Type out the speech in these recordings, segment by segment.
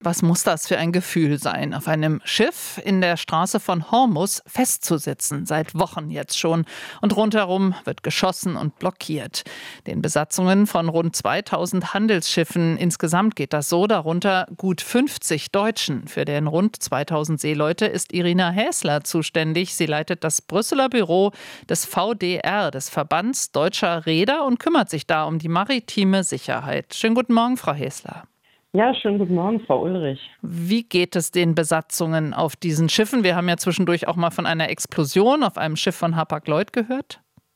Was muss das für ein Gefühl sein, auf einem Schiff in der Straße von Hormuz festzusitzen, seit Wochen jetzt schon. Und rundherum wird geschossen und blockiert. Den Besatzungen von rund 2000 Handelsschiffen insgesamt geht das so, darunter gut 50 Deutschen. Für den rund 2000 Seeleute ist Irina Häsler zuständig. Sie leitet das Brüsseler Büro des VDR, des Verbands Deutscher Reeder, und kümmert sich da um die maritime Sicherheit. Schönen guten Morgen, Frau Häsler. Ja, schönen guten Morgen, Frau Ulrich. Wie geht es den Besatzungen auf diesen Schiffen? Wir haben ja zwischendurch auch mal von einer Explosion auf einem Schiff von Hapag-Lloyd gehört.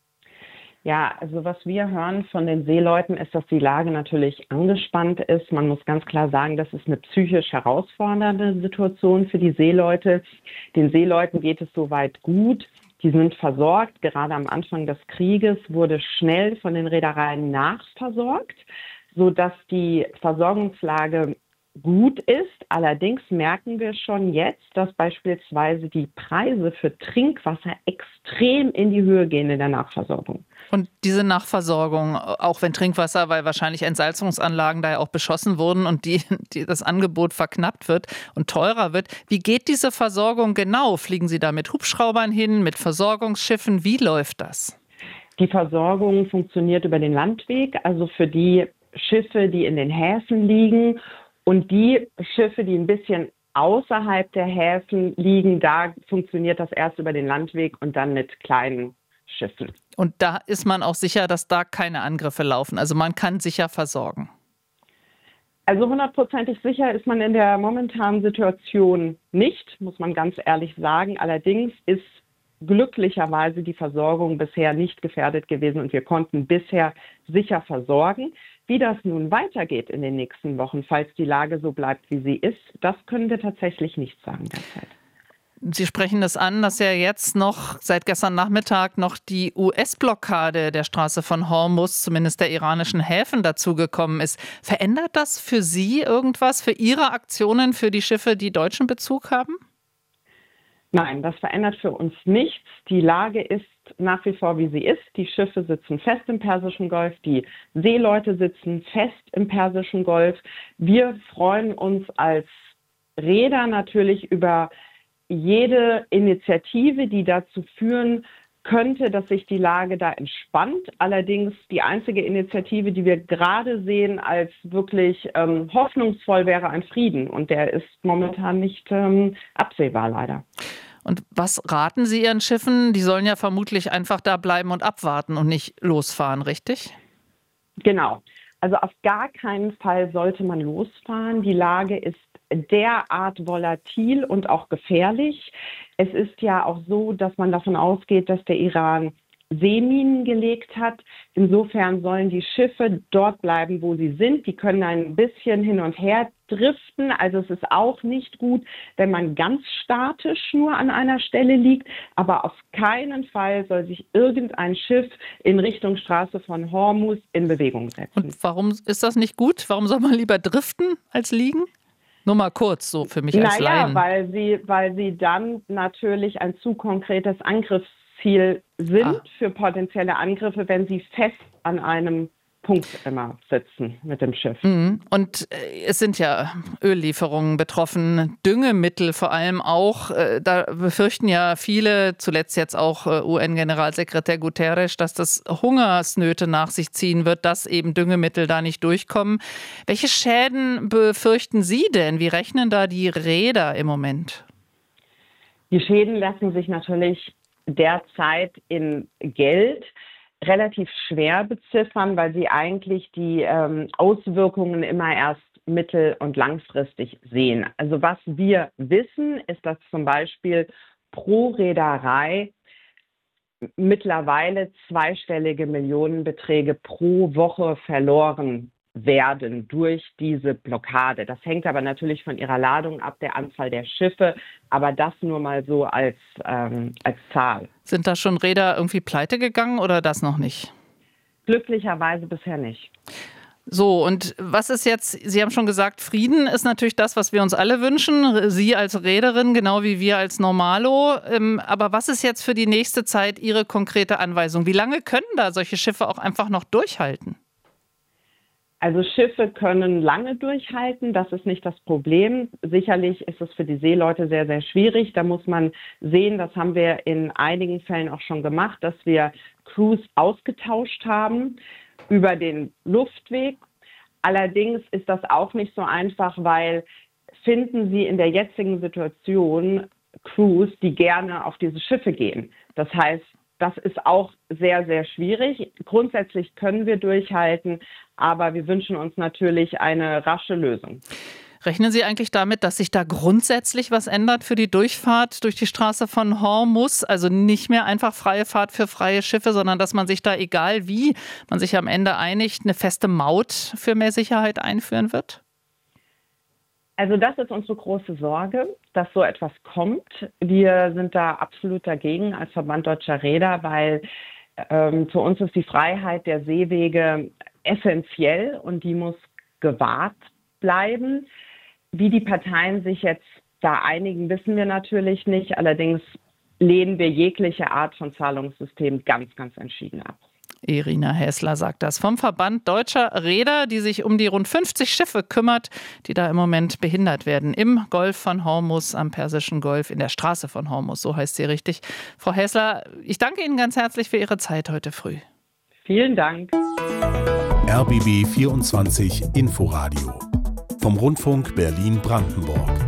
Ja, also was wir hören von den Seeleuten ist, dass die Lage natürlich angespannt ist. Man muss ganz klar sagen, das ist eine psychisch herausfordernde Situation für die Seeleute. Den Seeleuten geht es soweit gut. Die sind versorgt. Gerade am Anfang des Krieges wurde schnell von den Reedereien nachversorgt, sodass die Versorgungslage gut ist. Allerdings merken wir schon jetzt, dass beispielsweise die Preise für Trinkwasser extrem in die Höhe gehen in der Nachversorgung. Und diese Nachversorgung, auch wenn Trinkwasser, weil wahrscheinlich Entsalzungsanlagen da ja auch beschossen wurden und das Angebot verknappt wird und teurer wird, wie geht diese Versorgung genau? Fliegen Sie da mit Hubschraubern hin, mit Versorgungsschiffen? Wie läuft das? Die Versorgung funktioniert über den Landweg, also für die Schiffe, die in den Häfen liegen, und die Schiffe, die ein bisschen außerhalb der Häfen liegen, da funktioniert das erst über den Landweg und dann mit kleinen Schiffen. Und da ist man auch sicher, dass da keine Angriffe laufen. Also man kann sicher versorgen. Also 100%ig sicher ist man in der momentanen Situation nicht, muss man ganz ehrlich sagen. Allerdings ist glücklicherweise die Versorgung bisher nicht gefährdet gewesen und wir konnten bisher sicher versorgen. Wie das nun weitergeht in den nächsten Wochen, falls die Lage so bleibt, wie sie ist, das können wir tatsächlich nicht sagen derzeit. Sie sprechen das an, dass ja jetzt noch seit gestern Nachmittag noch die US-Blockade der Straße von Hormuz, zumindest der iranischen Häfen, dazugekommen ist. Verändert das für Sie irgendwas, für Ihre Aktionen, für die Schiffe, die deutschen Bezug haben? Nein, das verändert für uns nichts. Die Lage ist nach wie vor, wie sie ist. Die Schiffe sitzen fest im Persischen Golf, die Seeleute sitzen fest im Persischen Golf. Wir freuen uns als Reeder natürlich über jede Initiative, die dazu führen könnte, dass sich die Lage da entspannt. Allerdings die einzige Initiative, die wir gerade sehen, als wirklich hoffnungsvoll, wäre ein Frieden. Und der ist momentan nicht absehbar, leider. Und was raten Sie Ihren Schiffen? Die sollen ja vermutlich einfach da bleiben und abwarten und nicht losfahren, richtig? Genau. Also auf gar keinen Fall sollte man losfahren. Die Lage ist derart volatil und auch gefährlich. Es ist ja auch so, dass man davon ausgeht, dass der Iran Seeminen gelegt hat. Insofern sollen die Schiffe dort bleiben, wo sie sind. Die können ein bisschen hin und her driften. Also es ist auch nicht gut, wenn man ganz statisch nur an einer Stelle liegt. Aber auf keinen Fall soll sich irgendein Schiff in Richtung Straße von Hormuz in Bewegung setzen. Und warum ist das nicht gut? Warum soll man lieber driften als liegen? Nur mal kurz, so für mich als Laien. Weil sie dann natürlich ein zu konkretes Angriffsziel sind für potenzielle Angriffe, wenn sie fest an einem Punkt immer sitzen mit dem Schiff. Und es sind ja Öllieferungen betroffen, Düngemittel vor allem auch. Da befürchten ja viele, zuletzt jetzt auch UN-Generalsekretär Guterres, dass das Hungersnöte nach sich ziehen wird, dass eben Düngemittel da nicht durchkommen. Welche Schäden befürchten Sie denn? Wie rechnen da die Reeder im Moment? Die Schäden lassen sich natürlich derzeit in Geld relativ schwer beziffern, weil sie eigentlich die Auswirkungen immer erst mittel- und langfristig sehen. Also was wir wissen, ist, dass zum Beispiel pro Reederei mittlerweile zweistellige Millionenbeträge pro Woche verloren werden durch diese Blockade. Das hängt aber natürlich von ihrer Ladung ab, der Anzahl der Schiffe, aber das nur mal so als Zahl. Sind da schon Reeder irgendwie pleite gegangen oder das noch nicht? Glücklicherweise bisher nicht. So, und was ist jetzt, Sie haben schon gesagt, Frieden ist natürlich das, was wir uns alle wünschen, Sie als Reederin, genau wie wir als Normalo. Aber was ist jetzt für die nächste Zeit Ihre konkrete Anweisung? Wie lange können da solche Schiffe auch einfach noch durchhalten? Also Schiffe können lange durchhalten, das ist nicht das Problem. Sicherlich ist es für die Seeleute sehr, sehr schwierig. Da muss man sehen, das haben wir in einigen Fällen auch schon gemacht, dass wir Crews ausgetauscht haben über den Luftweg. Allerdings ist das auch nicht so einfach, weil finden Sie in der jetzigen Situation Crews, die gerne auf diese Schiffe gehen. Das heißt, das ist auch sehr, sehr schwierig. Grundsätzlich können wir durchhalten, aber wir wünschen uns natürlich eine rasche Lösung. Rechnen Sie eigentlich damit, dass sich da grundsätzlich was ändert für die Durchfahrt durch die Straße von Hormuz? Also nicht mehr einfach freie Fahrt für freie Schiffe, sondern dass man sich da, egal wie man sich am Ende einigt, eine feste Maut für mehr Sicherheit einführen wird? Also das ist unsere große Sorge, dass so etwas kommt. Wir sind da absolut dagegen als Verband Deutscher Reeder, weil für uns ist die Freiheit der Seewege essentiell und die muss gewahrt bleiben. Wie die Parteien sich jetzt da einigen, wissen wir natürlich nicht. Allerdings lehnen wir jegliche Art von Zahlungssystem ganz, ganz entschieden ab. Irina Häsler sagt das vom Verband Deutscher Reeder, die sich um die rund 50 Schiffe kümmert, die da im Moment behindert werden. Im Golf von Hormuz, am Persischen Golf, in der Straße von Hormuz, so heißt sie richtig. Frau Häsler, ich danke Ihnen ganz herzlich für Ihre Zeit heute früh. Vielen Dank. RBB 24 Inforadio vom Rundfunk Berlin-Brandenburg.